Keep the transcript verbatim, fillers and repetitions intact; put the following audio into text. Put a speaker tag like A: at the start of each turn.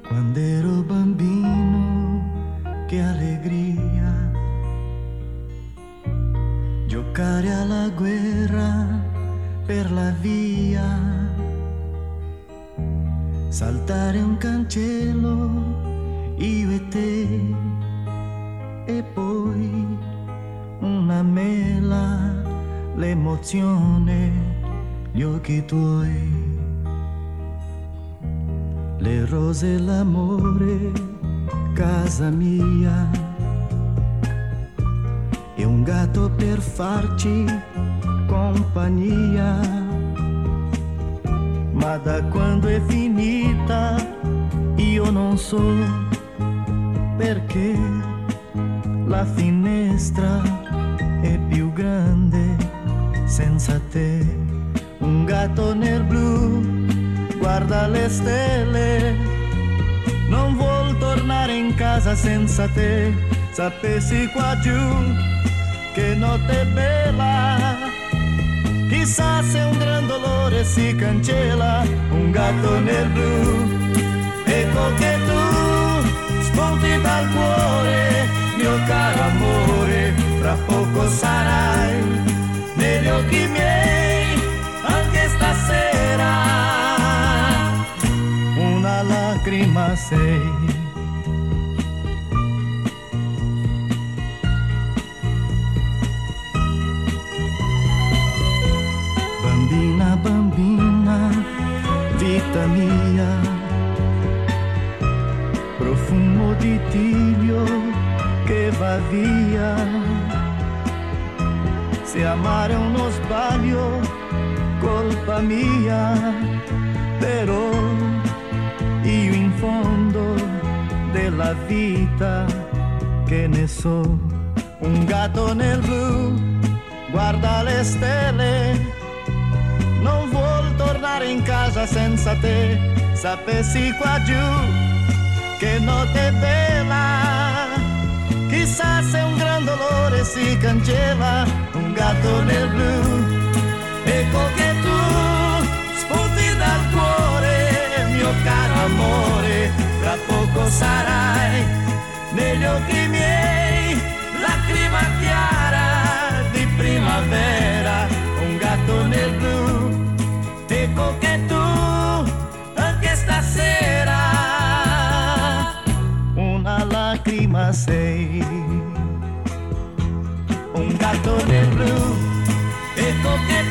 A: Quando ero bambino, che allegria giocare alla guerra per la via, saltare un cancello, io e te, e poi una mela, l'emozione, gli occhi tuoi. Le rose, l'amore, casa mia, e un gatto per farci compagnia. Ma da quando è finita io non so perché la finestra è più grande senza te. Un gatto nel blu guarda le stelle, non vuol tornare in casa senza te. Sapessi qua giù che notte bella, chissà se un gran dolore si cancella. Un gatto nel blu, ecco che tu spunti dal cuore, mio caro amore, fra poco sarai negli occhi miei anche stasera. Una lacrima sei. Bambina, bambina, vita mia, profumo di tiglio che va via. Se amare è uno sbaglio, colpa mia, però io in fondo della vita che ne so. Un gatto nel blu guarda le stelle, non vuol tornare in casa senza te. Sapessi qua giù che notte bella, chissà se un gran dolore si cancella. Un gatto nel blu, ecco che tu spunti dal cuore, mio caro amore, tra poco sarai negli occhi miei lacrima chiara di primavera. Un gatto nel blu, ecco che tu anche stasera una lacrima sei. Un gatto nel blu, ecco che